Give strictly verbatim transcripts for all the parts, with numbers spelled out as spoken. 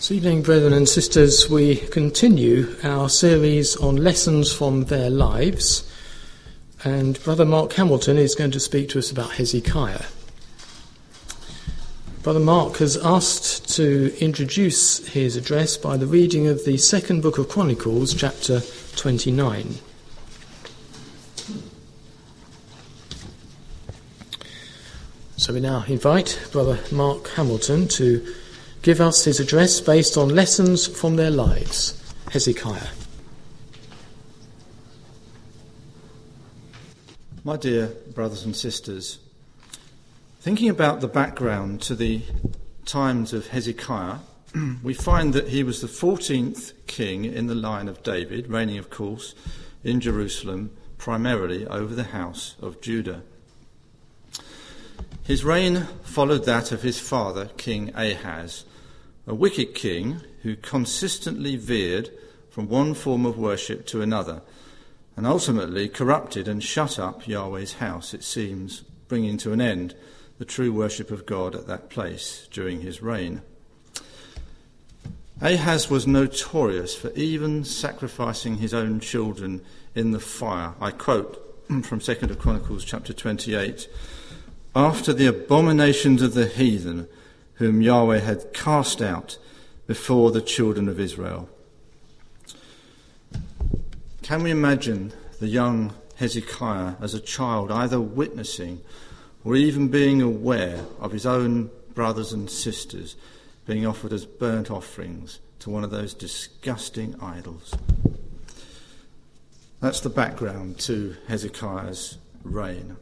This evening, brethren and sisters, we continue our series on lessons from their lives, and Brother Mark Hamilton is going to speak to us about Hezekiah. Brother Mark has asked to introduce his address by the reading of the second book of Chronicles, chapter twenty-nine. So we now invite Brother Mark Hamilton to give us his address based on lessons from their lives. Hezekiah. My dear brothers and sisters, thinking about the background to the times of Hezekiah, we find that he was the fourteenth king in the line of David, reigning, of course, in Jerusalem, primarily over the house of Judah. His reign followed that of his father, King Ahaz, a wicked king who consistently veered from one form of worship to another, and ultimately corrupted and shut up Yahweh's house, it seems, bringing to an end the true worship of God at that place during his reign. Ahaz was notorious for even sacrificing his own children in the fire. I quote from Second Chronicles chapter twenty-eight, "After the abominations of the heathen, whom Yahweh had cast out before the children of Israel." Can we imagine the young Hezekiah as a child either witnessing or even being aware of his own brothers and sisters being offered as burnt offerings to one of those disgusting idols? That's the background to Hezekiah's reign.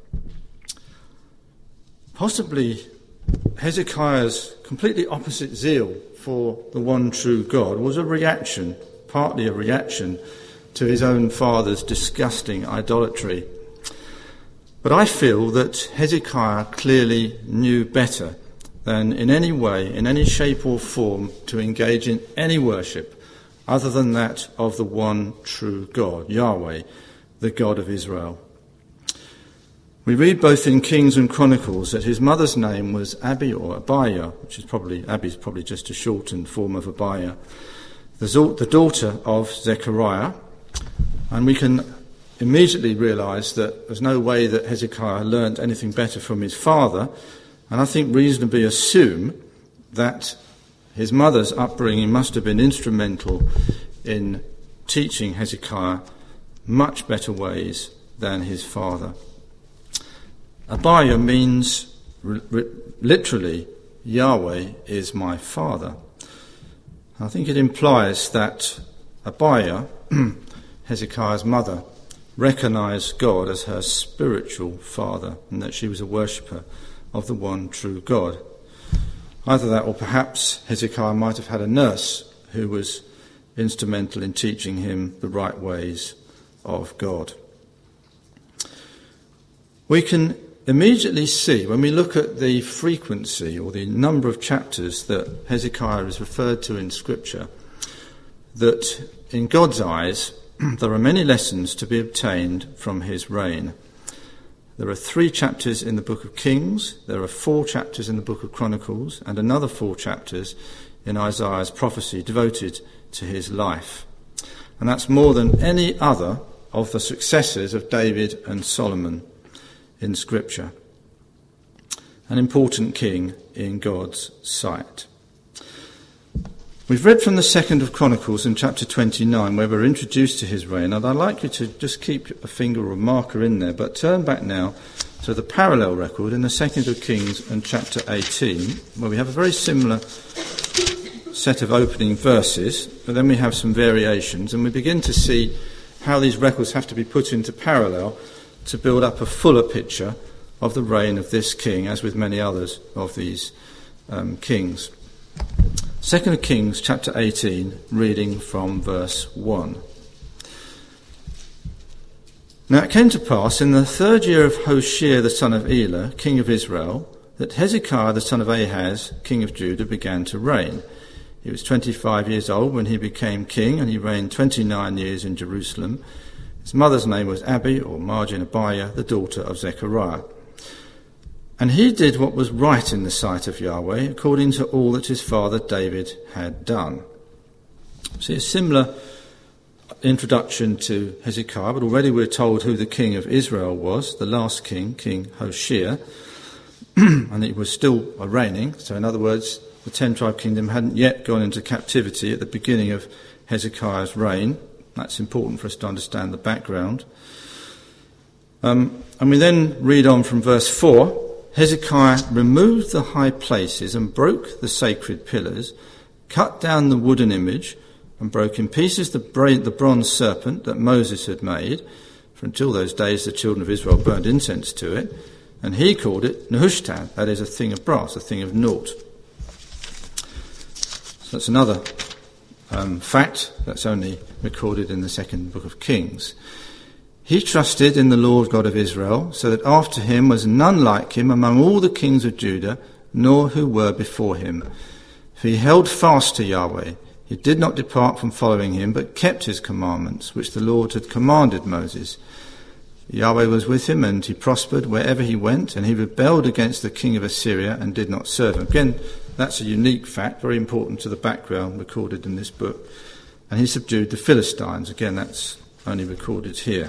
Possibly Hezekiah's completely opposite zeal for the one true God was a reaction, partly a reaction, to his own father's disgusting idolatry. But I feel that Hezekiah clearly knew better than in any way, in any shape or form, to engage in any worship other than that of the one true God, Yahweh, the God of Israel. We read both in Kings and Chronicles that his mother's name was Abi or Abiah, which is probably, Abi is probably just a shortened form of Abiah, the daughter of Zechariah. And we can immediately realise that there's no way that Hezekiah learnt anything better from his father, and I think reasonably assume that his mother's upbringing must have been instrumental in teaching Hezekiah much better ways than his father. Abiah means r- r- literally, Yahweh is my father. I think it implies that Abiah, Hezekiah's mother, recognised God as her spiritual father and that she was a worshipper of the one true God. Either that or perhaps Hezekiah might have had a nurse who was instrumental in teaching him the right ways of God. We can immediately see, when we look at the frequency or the number of chapters that Hezekiah is referred to in Scripture, that in God's eyes there are many lessons to be obtained from his reign. There are three chapters in the book of Kings, there are four chapters in the book of Chronicles, and another four chapters in Isaiah's prophecy devoted to his life. And that's more than any other of the successors of David and Solomon in Scripture. An important king in God's sight. We've read from the second of Chronicles in chapter twenty-nine, where we're introduced to his reign, and I'd like you to just keep a finger or a marker in there, but turn back now to the parallel record in the second of Kings and chapter eighteen, where we have a very similar set of opening verses, but then we have some variations, and we begin to see how these records have to be put into parallel to build up a fuller picture of the reign of this king, as with many others of these um, kings. Second of Kings, chapter eighteen, reading from verse one. "Now it came to pass in the third year of Hoshea the son of Elah, king of Israel, that Hezekiah the son of Ahaz, king of Judah, began to reign. He was twenty-five years old when he became king, and he reigned twenty-nine years in Jerusalem. His mother's name was Abi, or Margin Abiah, the daughter of Zechariah. And he did what was right in the sight of Yahweh, according to all that his father David had done. See, a similar introduction to Hezekiah, but already we're told who the king of Israel was, the last king, King Hoshea, and he was still reigning. So in other words, the ten-tribe kingdom hadn't yet gone into captivity at the beginning of Hezekiah's reign. That's important for us to understand the background. Um, and we then read on from verse four. Hezekiah removed the high places and broke the sacred pillars, cut down the wooden image, and broke in pieces the, bra- the bronze serpent that Moses had made. For until those days the children of Israel burned incense to it. And he called it Nehushtan, that is, a thing of brass, a thing of naught. So that's another um, fact that's only recorded in the second book of Kings. He trusted in the Lord God of Israel, so that after him was none like him among all the kings of Judah, nor who were before him. For he held fast to Yahweh. He did not depart from following him, but kept his commandments, which the Lord had commanded Moses. Yahweh was with him, and he prospered wherever he went, and he rebelled against the king of Assyria and did not serve him. Again, that's a unique fact, very important to the background recorded in this book. And he subdued the Philistines. Again, that's only recorded here.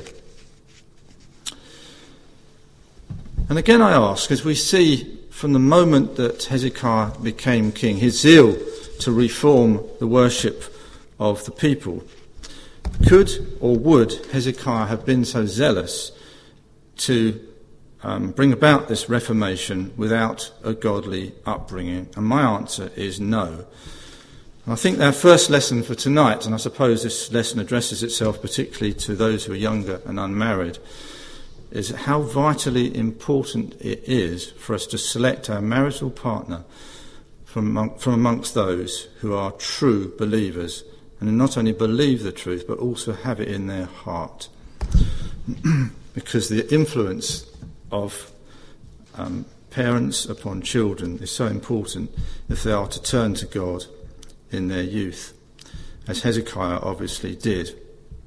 And again I ask, as we see from the moment that Hezekiah became king, his zeal to reform the worship of the people, could or would Hezekiah have been so zealous to um, bring about this reformation without a godly upbringing? And my answer is no. And I think our first lesson for tonight, and I suppose this lesson addresses itself particularly to those who are younger and unmarried, is how vitally important it is for us to select our marital partner from, among, from amongst those who are true believers and who not only believe the truth but also have it in their heart. Because the influence of um, parents upon children is so important if they are to turn to God in their youth, as Hezekiah obviously did.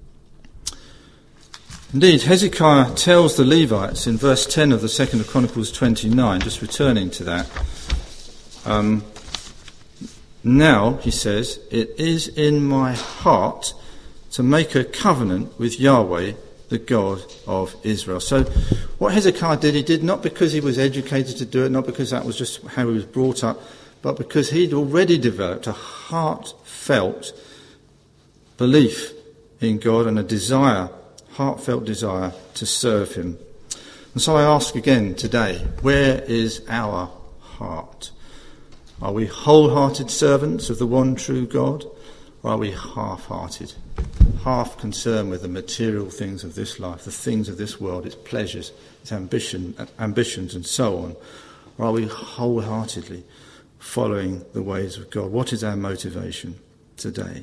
Indeed, Hezekiah tells the Levites in verse ten of the second of Chronicles twenty-nine, just returning to that, um, now, he says, it is in my heart to make a covenant with Yahweh, the God of Israel. So what Hezekiah did, he did not because he was educated to do it, not because that was just how he was brought up, but because he'd already developed a heartfelt belief in God and a desire heartfelt desire to serve him. And so I ask again today, where is our heart? Are we wholehearted servants of the one true God, or are we half-hearted, half concerned with the material things of this life, the things of this world, its pleasures, its ambition, ambitions and so on? Or are we wholeheartedly following the ways of God? What is our motivation today?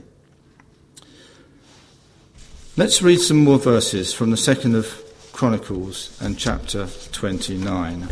Let's read some more verses from the second of Chronicles and chapter twenty-nine.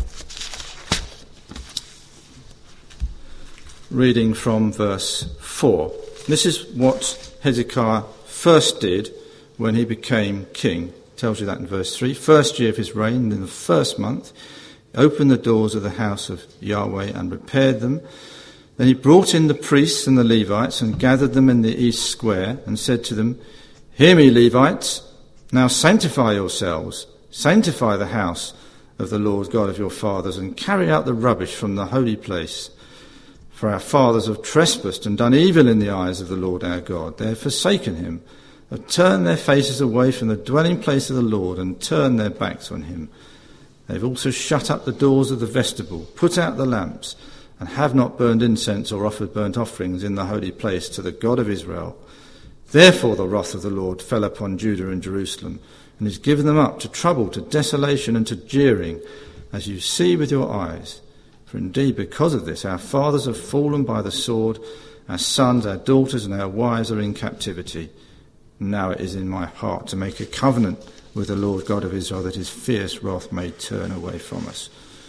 Reading from verse four. This is what Hezekiah first did when he became king. It tells you that in verse three. First year of his reign, in the first month, he opened the doors of the house of Yahweh and repaired them. Then he brought in the priests and the Levites and gathered them in the east square and said to them, "Hear me, Levites, now sanctify yourselves, sanctify the house of the Lord God of your fathers, and carry out the rubbish from the holy place. For our fathers have trespassed and done evil in the eyes of the Lord our God. They have forsaken him, have turned their faces away from the dwelling place of the Lord, and turned their backs on him. They have also shut up the doors of the vestibule, put out the lamps, and have not burned incense or offered burnt offerings in the holy place to the God of Israel. Therefore the wrath of the Lord fell upon Judah and Jerusalem, and has given them up to trouble, to desolation, and to jeering, as you see with your eyes. For indeed, because of this, our fathers have fallen by the sword, our sons, our daughters, and our wives are in captivity. Now it is in my heart to make a covenant with the Lord God of Israel, that his fierce wrath may turn away from us."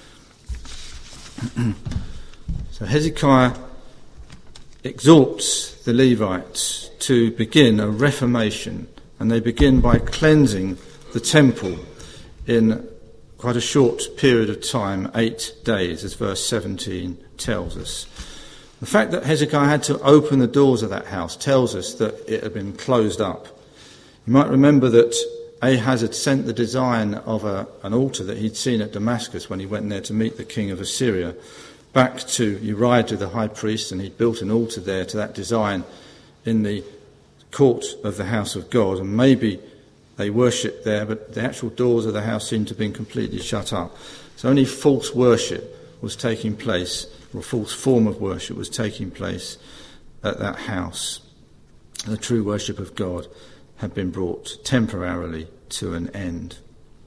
So Hezekiah exhorts the Levites to begin a reformation, and they begin by cleansing the temple in quite a short period of time, eight days, as verse seventeen tells us. The fact that Hezekiah had to open the doors of that house tells us that it had been closed up. You might remember that Ahaz had sent the design of a, an altar that he'd seen at Damascus when he went there to meet the king of Assyria back to Uriah the high priest, and he'd built an altar there to that design in the court of the house of God, and maybe they worshipped there, but the actual doors of the house seemed to have been completely shut up. So only false worship was taking place, or a false form of worship was taking place at that house. The true worship of God had been brought temporarily to an end.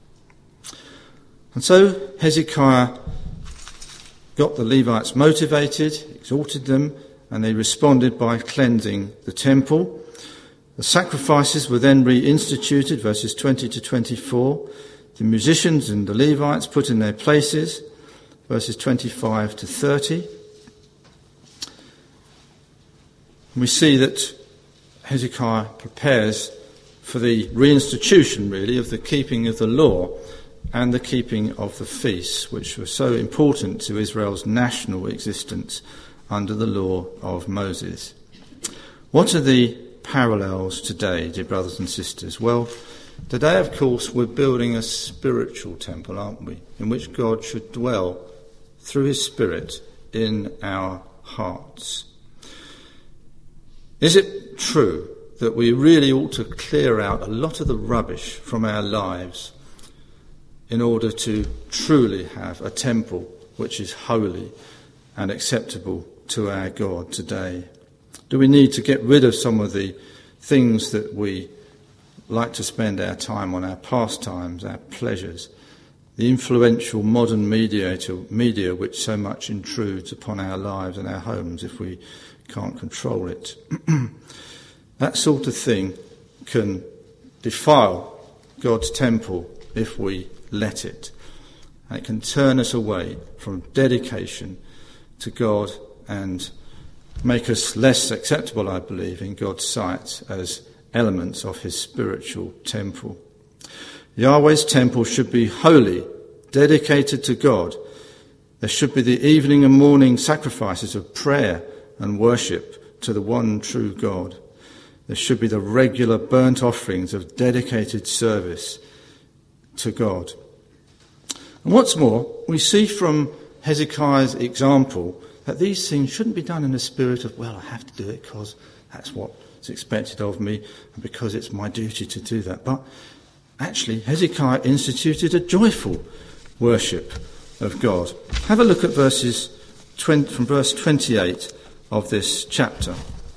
And so Hezekiah got the Levites motivated, exhorted them, and they responded by cleansing the temple. The sacrifices were then reinstituted, verses twenty to twenty-four. The musicians and the Levites put in their places, verses twenty-five to thirty. We see that Hezekiah prepares for the reinstitution, really, of the keeping of the law and the keeping of the feasts, which were so important to Israel's national existence under the law of Moses. What are the parallels today, dear brothers and sisters? Well, today, of course, we're building a spiritual temple, aren't we, in which God should dwell through his Spirit in our hearts. Is it true that we really ought to clear out a lot of the rubbish from our lives in order to truly have a temple which is holy and acceptable to our God today? Do we need to get rid of some of the things that we like to spend our time on, our pastimes, our pleasures, the influential modern mediator, media which so much intrudes upon our lives and our homes if we can't control it? That sort of thing can defile God's temple if we let it. And it can turn us away from dedication to God and make us less acceptable, I believe, in God's sight as elements of his spiritual temple. Yahweh's temple should be holy, dedicated to God. There should be the evening and morning sacrifices of prayer and worship to the one true God. There should be the regular burnt offerings of dedicated service to God. And what's more, we see from Hezekiah's example that these things shouldn't be done in a spirit of, well, I have to do it because that's what's expected of me and because it's my duty to do that. But actually, Hezekiah instituted a joyful worship of God. Have a look at verses twenty, from verse twenty-eight of this chapter.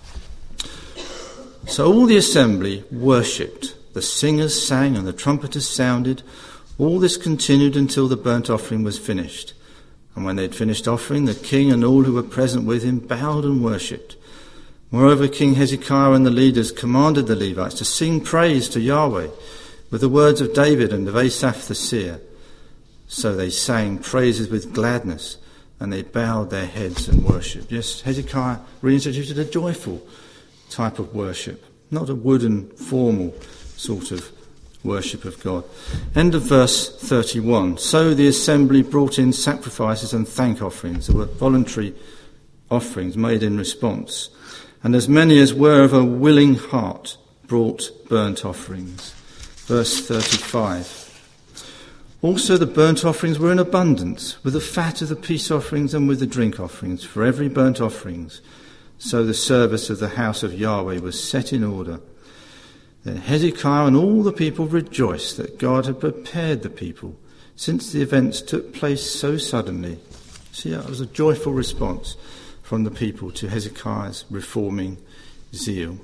So all the assembly worshipped. The singers sang and the trumpeters sounded. All this continued until the burnt offering was finished. And when they had finished offering, the king and all who were present with him bowed and worshipped. Moreover, King Hezekiah and the leaders commanded the Levites to sing praise to Yahweh with the words of David and of Asaph the seer. So they sang praises with gladness, and they bowed their heads and worshipped. Yes, Hezekiah reinstituted a joyful type of worship, not a wooden, formal sort of worship of God. End of verse thirty-one. So the assembly brought in sacrifices and thank offerings. There were voluntary offerings made in response. And as many as were of a willing heart brought burnt offerings. Verse thirty-five. Also the burnt offerings were in abundance, with the fat of the peace offerings and with the drink offerings, for every burnt offerings. So the service of the house of Yahweh was set in order. Then Hezekiah and all the people rejoiced that God had prepared the people, since the events took place so suddenly. See, that was a joyful response from the people to Hezekiah's reforming zeal.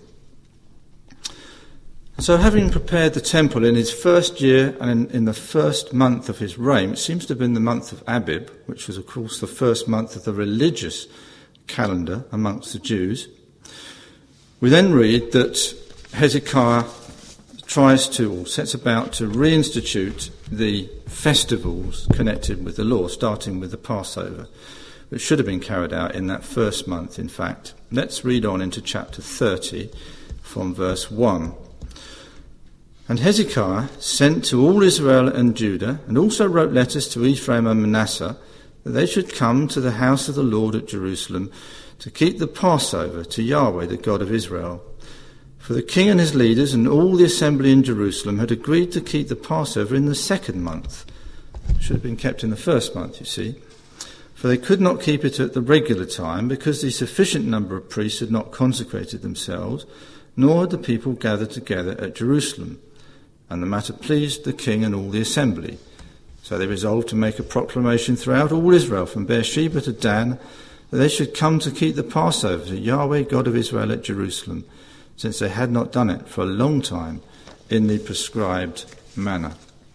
So having prepared the temple in his first year and in, in the first month of his reign, it seems to have been the month of Abib, which was of course the first month of the religious calendar amongst the Jews, we then read that Hezekiah tries to, or sets about to reinstitute the festivals connected with the law, starting with the Passover, which should have been carried out in that first month, in fact. Let's read on into chapter thirty from verse one. And Hezekiah sent to all Israel and Judah, and also wrote letters to Ephraim and Manasseh, that they should come to the house of the Lord at Jerusalem to keep the Passover to Yahweh, the God of Israel. For the king and his leaders and all the assembly in Jerusalem had agreed to keep the Passover in the second month. It should have been kept in the first month, you see. For they could not keep it at the regular time, because the sufficient number of priests had not consecrated themselves, nor had the people gathered together at Jerusalem. And the matter pleased the king and all the assembly. So they resolved to make a proclamation throughout all Israel, from Beersheba to Dan, that they should come to keep the Passover to Yahweh, God of Israel, at Jerusalem, since they had not done it for a long time in the prescribed manner.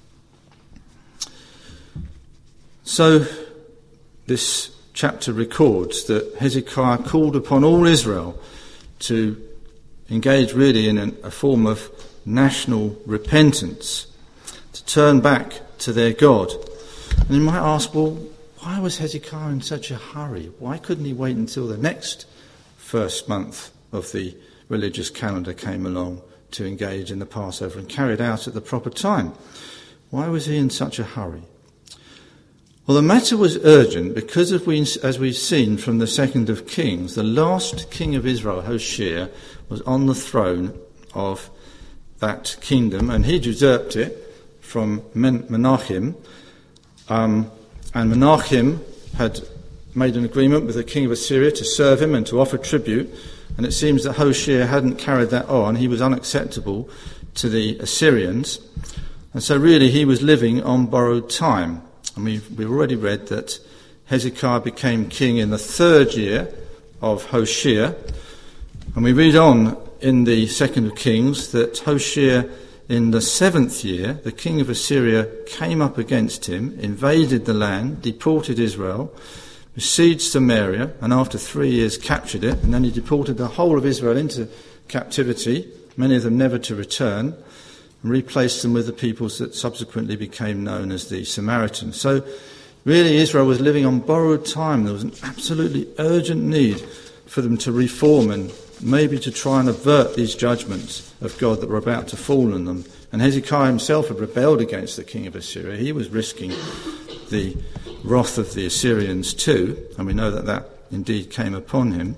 So this chapter records that Hezekiah called upon all Israel to engage really in an, a form of national repentance, to turn back to their God. And you might ask, well, why was Hezekiah in such a hurry? Why couldn't he wait until the next first month of the religious calendar came along to engage in the Passover and carry it out at the proper time? Why was he in such a hurry? Well, the matter was urgent because, as, we, as we've seen from the second of Kings, the last king of Israel, Hoshea, was on the throne of that kingdom, and he usurped it from Men- Menachem. Um, and Menachem had made an agreement with the king of Assyria to serve him and to offer tribute, and it seems that Hoshea hadn't carried that on. He was unacceptable to the Assyrians, and so really he was living on borrowed time. And we've, we've already read that Hezekiah became king in the third year of Hoshea. And we read on in the second of Kings that Hoshea, in the seventh year, the king of Assyria came up against him, invaded the land, deported Israel, besieged Samaria, and after three years captured it. And then he deported the whole of Israel into captivity, many of them never to return, and replaced them with the peoples that subsequently became known as the Samaritans. So really Israel was living on borrowed time. There was an absolutely urgent need for them to reform and maybe to try and avert these judgments of God that were about to fall on them. And Hezekiah himself had rebelled against the king of Assyria. He was risking the wrath of the Assyrians too, and we know that that indeed came upon him.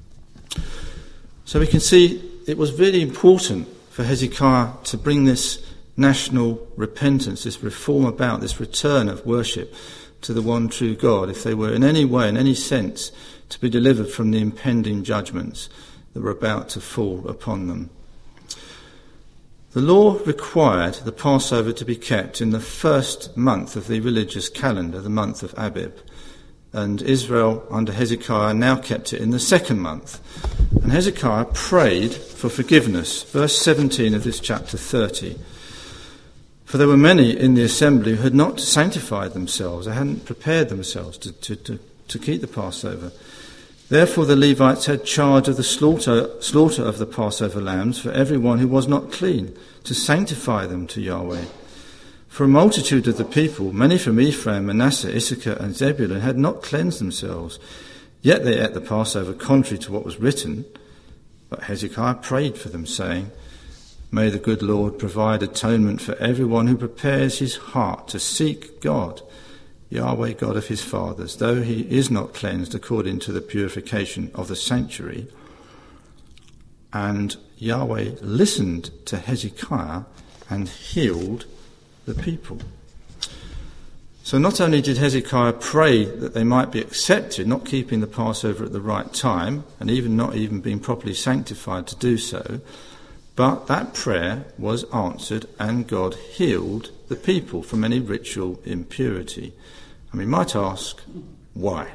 So we can see it was really important for Hezekiah to bring this national repentance, this reform about, this return of worship to the one true God, if they were in any way, in any sense, to be delivered from the impending judgments that were about to fall upon them. The law required the Passover to be kept in the first month of the religious calendar, the month of Abib. And Israel, under Hezekiah, now kept it in the second month. And Hezekiah prayed for forgiveness. Verse seventeen of this chapter thirty. For there were many in the assembly who had not sanctified themselves. They hadn't prepared themselves to, to, to, to keep the Passover. Therefore the Levites had charge of the slaughter, slaughter of the Passover lambs for everyone who was not clean, to sanctify them to Yahweh. For a multitude of the people, many from Ephraim, Manasseh, Issachar and Zebulun, had not cleansed themselves. Yet they ate the Passover contrary to what was written. But Hezekiah prayed for them, saying, May the good Lord provide atonement for everyone who prepares his heart to seek God, Yahweh God of his fathers, though he is not cleansed according to the purification of the sanctuary. And Yahweh listened to Hezekiah and healed the people. So not only did Hezekiah pray that they might be accepted, not keeping the Passover at the right time, and even not even being properly sanctified to do so, but that prayer was answered and God healed the people from any ritual impurity. And we might ask, why?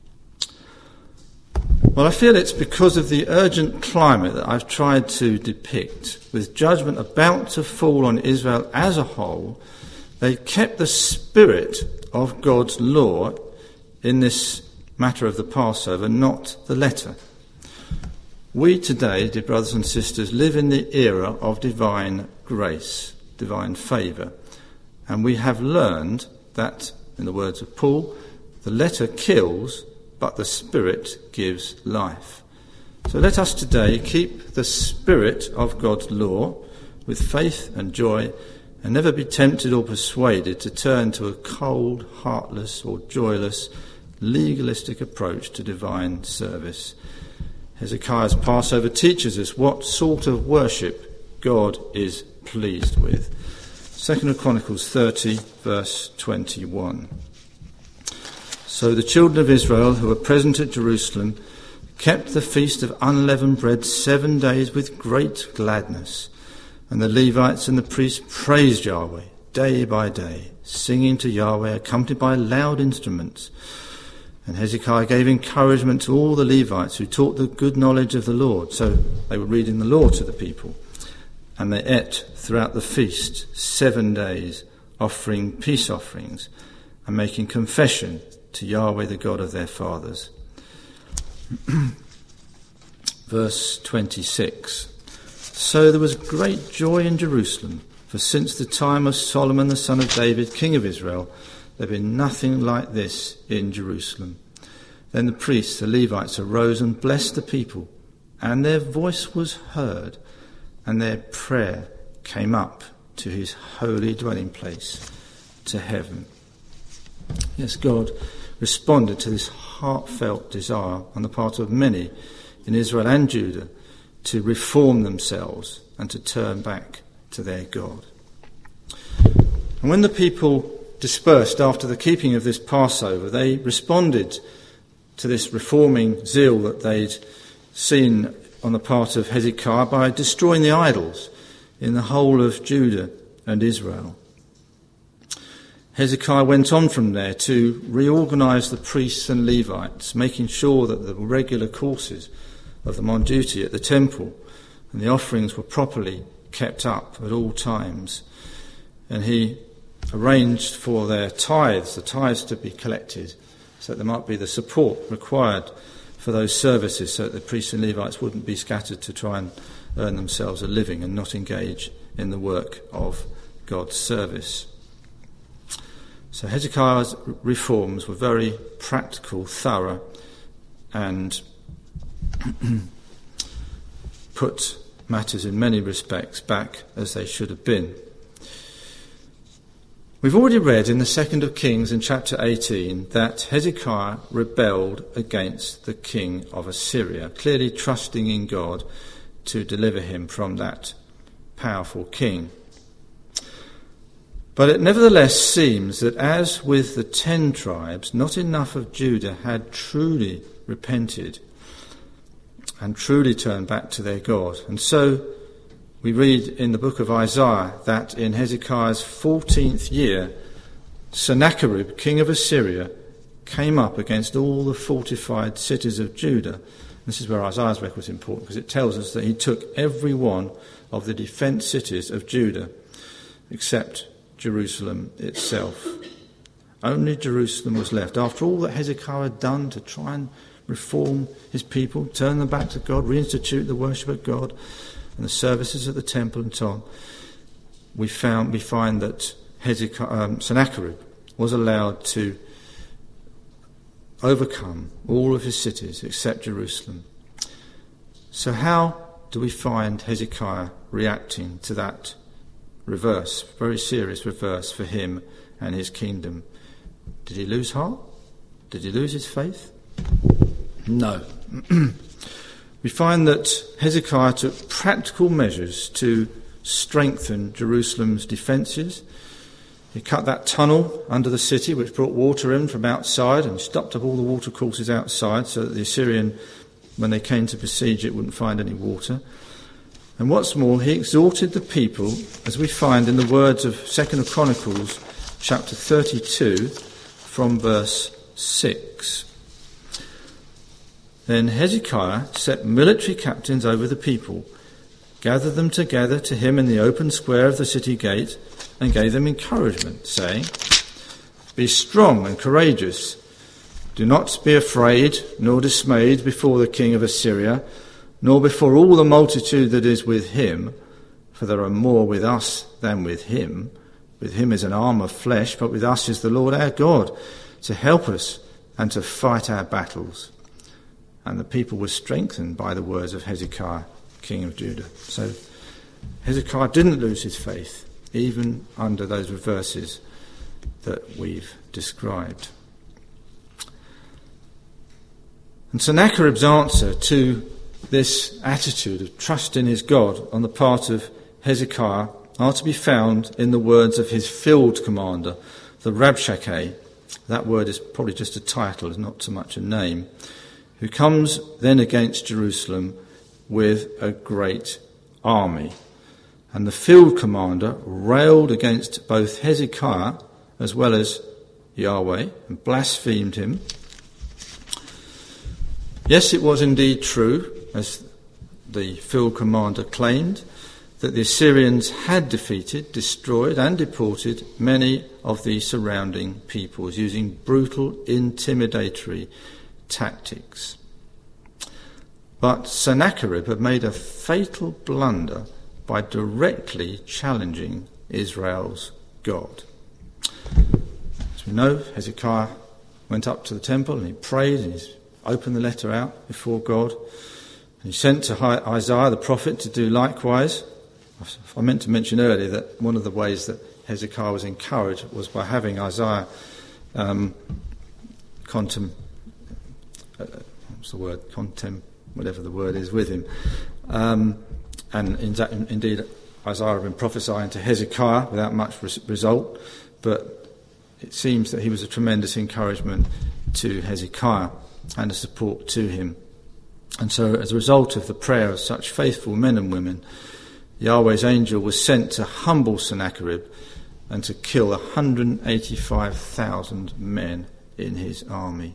Well, I feel it's because of the urgent climate that I've tried to depict, with judgment about to fall on Israel as a whole. They kept the spirit of God's law in this matter of the Passover, not the letter. We today, dear brothers and sisters, live in the era of divine grace, divine favour, and we have learned that, in the words of Paul, the letter kills, but the Spirit gives life. So let us today keep the spirit of God's law, with faith and joy, and never be tempted or persuaded to turn to a cold, heartless or joyless, legalistic approach to divine service. Hezekiah's Passover teaches us what sort of worship God is pleased with. Second Chronicles thirty, verse twenty-one. So the children of Israel who were present at Jerusalem kept the feast of unleavened bread seven days with great gladness. And the Levites and the priests praised Yahweh day by day, singing to Yahweh, accompanied by loud instruments. And Hezekiah gave encouragement to all the Levites who taught the good knowledge of the Lord. So they were reading the law to the people. And they ate throughout the feast seven days, offering peace offerings and making confession to Yahweh, the God of their fathers. Verse twenty-six. So there was great joy in Jerusalem, for since the time of Solomon the son of David, king of Israel, there had been nothing like this in Jerusalem. Then the priests, the Levites, arose and blessed the people, and their voice was heard, and their prayer came up to his holy dwelling place, to heaven. Yes, God responded to this heartfelt desire on the part of many in Israel and Judah to reform themselves and to turn back to their God. And when the people dispersed after the keeping of this Passover, they responded to this reforming zeal that they'd seen on the part of Hezekiah by destroying the idols in the whole of Judah and Israel. Hezekiah went on from there to reorganize the priests and Levites, making sure that the regular courses of them on duty at the temple and the offerings were properly kept up at all times. And he arranged for their tithes, the tithes to be collected, so that there might be the support required for those services, so that the priests and Levites wouldn't be scattered to try and earn themselves a living and not engage in the work of God's service. So Hezekiah's reforms were very practical, thorough, and put matters in many respects back as they should have been. We've already read in the second of Kings in chapter eighteen that Hezekiah rebelled against the king of Assyria, clearly trusting in God to deliver him from that powerful king. But it nevertheless seems that, as with the ten tribes, not enough of Judah had truly repented and truly turned back to their God. And so we read in the book of Isaiah that in Hezekiah's fourteenth year, Sennacherib, king of Assyria, came up against all the fortified cities of Judah. This is where Isaiah's record is important, because it tells us that he took every one of the defence cities of Judah except Jerusalem itself. Only Jerusalem was left. After all that Hezekiah had done to try and reform his people, turn them back to God, reinstitute the worship of God and the services at the temple and so on, we found we find that Hezekiah, um, Sennacherib was allowed to overcome all of his cities except Jerusalem. So how do we find Hezekiah reacting to that reverse, very serious reverse for him and his kingdom? Did he lose heart? Did he lose his faith? No. We find that Hezekiah took practical measures to strengthen Jerusalem's defences. He cut that tunnel under the city which brought water in from outside and stopped up all the water courses outside so that the Assyrian, when they came to besiege it, wouldn't find any water. And what's more, he exhorted the people, as we find in the words of Second Chronicles chapter thirty-two from verse six. Then Hezekiah set military captains over the people, gathered them together to him in the open square of the city gate, and gave them encouragement, saying, "Be strong and courageous. Do not be afraid nor dismayed before the king of Assyria, nor before all the multitude that is with him, for there are more with us than with him. With him is an arm of flesh, but with us is the Lord our God, to help us and to fight our battles." And the people were strengthened by the words of Hezekiah, king of Judah. So Hezekiah didn't lose his faith, even under those reverses that we've described. And Sennacherib's answer to this attitude of trust in his God on the part of Hezekiah are to be found in the words of his field commander, the Rabshakeh. That word is probably just a title, it's not so much a name, who comes then against Jerusalem with a great army. And the field commander railed against both Hezekiah as well as Yahweh and blasphemed him. Yes, it was indeed true, as the field commander claimed, that the Assyrians had defeated, destroyed and deported many of the surrounding peoples using brutal, intimidatory tactics. But Sennacherib had made a fatal blunder by directly challenging Israel's God. As we know, Hezekiah went up to the temple and he prayed and he opened the letter out before God. And he sent to Isaiah the prophet to do likewise. I meant to mention earlier that one of the ways that Hezekiah was encouraged was by having Isaiah um, contem, uh, what's the word, contem, whatever the word is, with him. Um, and in that, indeed, Isaiah had been prophesying to Hezekiah without much res- result, but it seems that he was a tremendous encouragement to Hezekiah and a support to him. And so, as a result of the prayer of such faithful men and women, Yahweh's angel was sent to humble Sennacherib and to kill one hundred eighty-five thousand men in his army.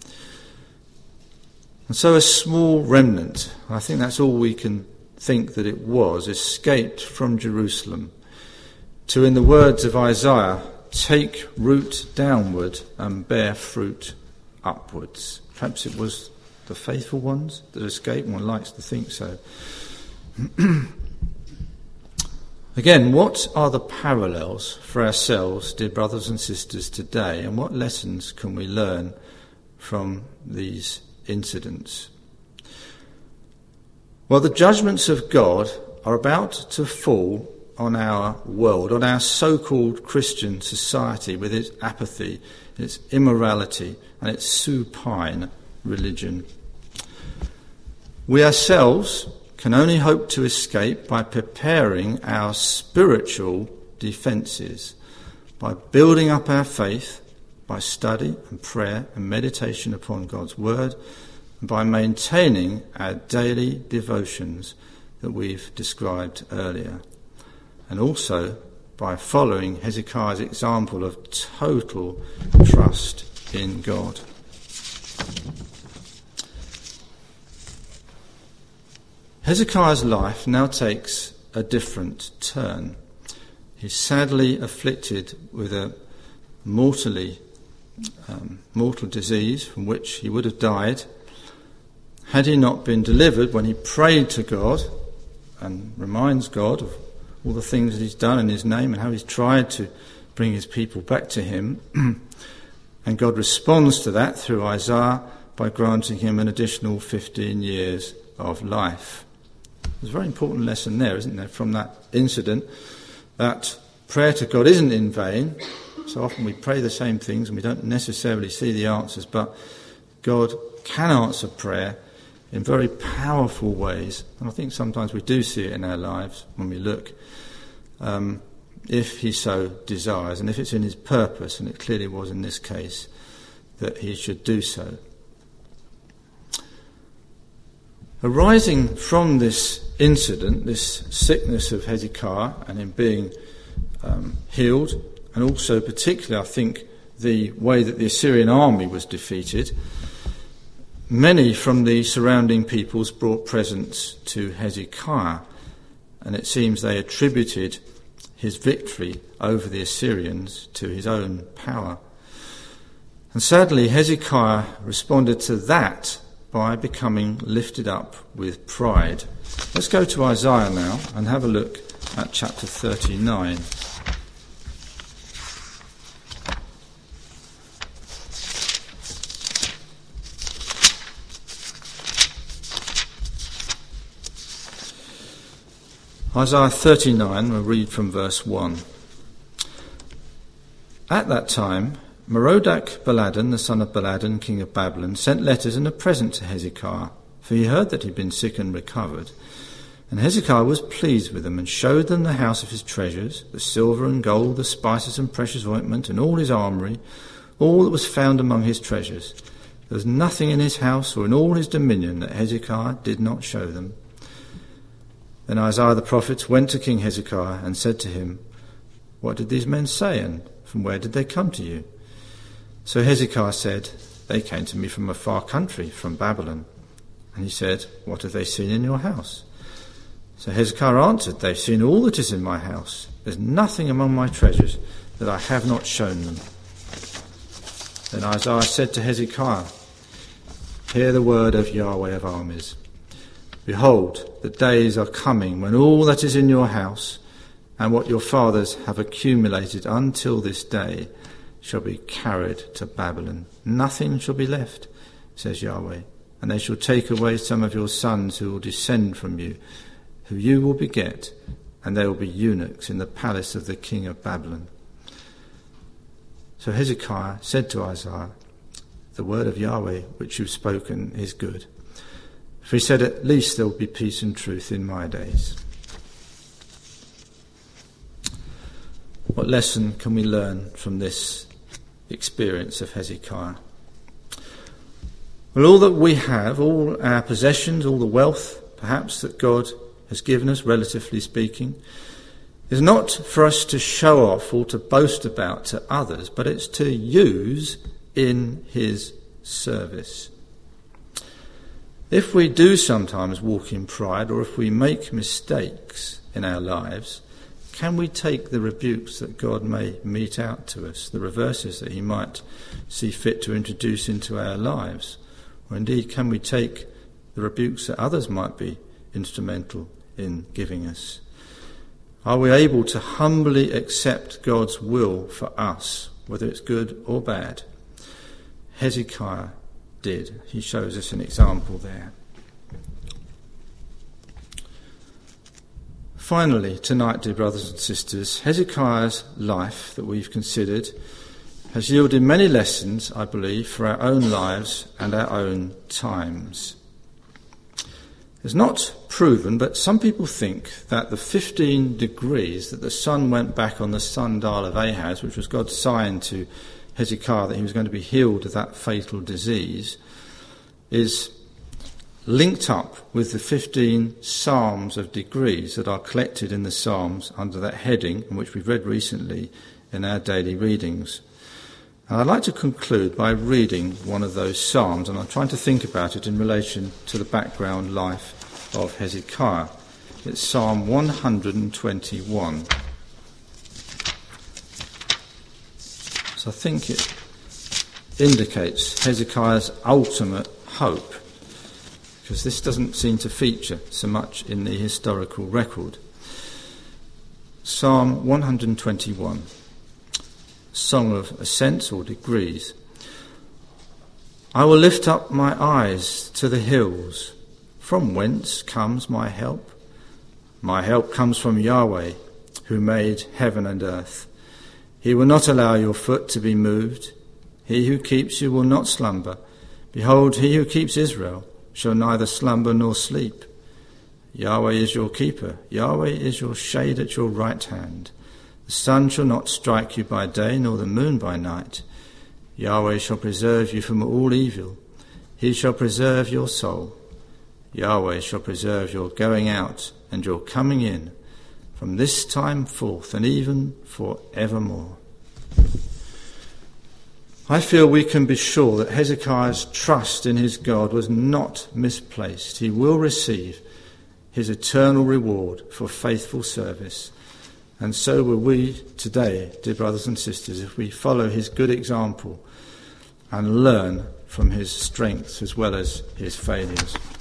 And so a small remnant, I think that's all we can think that it was, escaped from Jerusalem to, in the words of Isaiah, take root downward and bear fruit upwards. Perhaps it was the faithful ones that escaped. One likes to think so. Again, what are the parallels for ourselves, dear brothers and sisters, today, and what lessons can we learn from these incidents? Well, the judgments of God are about to fall on our world, on our so-called Christian society with its apathy, its immorality, and its supine religion. We ourselves can only hope to escape by preparing our spiritual defences, by building up our faith, by study and prayer and meditation upon God's word, and by maintaining our daily devotions that we've described earlier, and also by following Hezekiah's example of total trust in God. Hezekiah's life now takes a different turn. He's sadly afflicted with a mortally, um, mortal disease from which he would have died had he not been delivered when he prayed to God and reminds God of all the things that he's done in his name and how he's tried to bring his people back to him. And God responds to that through Isaiah by granting him an additional fifteen years of life. There's a very important lesson there, isn't there, from that incident, that prayer to God isn't in vain. So often we pray the same things and we don't necessarily see the answers, but God can answer prayer in very powerful ways. And I think sometimes we do see it in our lives when we look, um, if he so desires, and if it's in his purpose, and it clearly was in this case, that he should do so. Arising from this incident, this sickness of Hezekiah and him being um, healed, and also particularly, I think, the way that the Assyrian army was defeated, many from the surrounding peoples brought presents to Hezekiah, and it seems they attributed his victory over the Assyrians to his own power. And sadly, Hezekiah responded to that by becoming lifted up with pride. Let's go to Isaiah now and have a look at chapter thirty-nine. Isaiah thirty-nine, we'll read from verse one. At that time, Merodach Baladan, the son of Baladan, king of Babylon, sent letters and a present to Hezekiah, for he heard that he had been sick and recovered. And Hezekiah was pleased with them, and showed them the house of his treasures, the silver and gold, the spices and precious ointment, and all his armoury, all that was found among his treasures. There was nothing in his house or in all his dominion that Hezekiah did not show them. Then Isaiah the prophet went to King Hezekiah and said to him, "What did these men say, and from where did they come to you?" So Hezekiah said, "They came to me from a far country, from Babylon." And he said, "What have they seen in your house?" So Hezekiah answered, "They've seen all that is in my house. There's nothing among my treasures that I have not shown them." Then Isaiah said to Hezekiah, "Hear the word of Yahweh of armies. Behold, the days are coming when all that is in your house and what your fathers have accumulated until this day shall be carried to Babylon. Nothing shall be left, says Yahweh, and they shall take away some of your sons who will descend from you, who you will beget, and they will be eunuchs in the palace of the king of Babylon." So Hezekiah said to Isaiah, "The word of Yahweh which you've spoken is good." For he said, "At least there will be peace and truth in my days." What lesson can we learn from this experience of Hezekiah? Well, all that we have, all our possessions, all the wealth, perhaps, that God has given us, relatively speaking, is not for us to show off or to boast about to others, but it's to use in his service. If we do sometimes walk in pride, or if we make mistakes in our lives, can we take the rebukes that God may mete out to us, the reverses that he might see fit to introduce into our lives? Or indeed, can we take the rebukes that others might be instrumental in giving us? Are we able to humbly accept God's will for us, whether it's good or bad? Hezekiah did. He shows us an example there. Finally, tonight, dear brothers and sisters, Hezekiah's life that we've considered has yielded many lessons, I believe, for our own lives and our own times. It's not proven, but some people think that the fifteen degrees that the sun went back on the sundial of Ahaz, which was God's sign to Hezekiah that he was going to be healed of that fatal disease, is linked up with the fifteen psalms of degrees that are collected in the Psalms under that heading, and which we've read recently in our daily readings. And I'd like to conclude by reading one of those psalms, and I'm trying to think about it in relation to the background life of Hezekiah. It's Psalm one hundred twenty-one. So I think it indicates Hezekiah's ultimate hope, because this doesn't seem to feature so much in the historical record. Psalm one hundred twenty-one, Song of Ascents or Degrees. I will lift up my eyes to the hills. From whence comes my help? My help comes from Yahweh, who made heaven and earth. He will not allow your foot to be moved. He who keeps you will not slumber. Behold, he who keeps Israel shall neither slumber nor sleep. Yahweh is your keeper. Yahweh is your shade at your right hand. The sun shall not strike you by day, nor the moon by night. Yahweh shall preserve you from all evil. He shall preserve your soul. Yahweh shall preserve your going out and your coming in, from this time forth and even for evermore. I feel we can be sure that Hezekiah's trust in his God was not misplaced. He will receive his eternal reward for faithful service. And so will we today, dear brothers and sisters, if we follow his good example and learn from his strengths as well as his failures.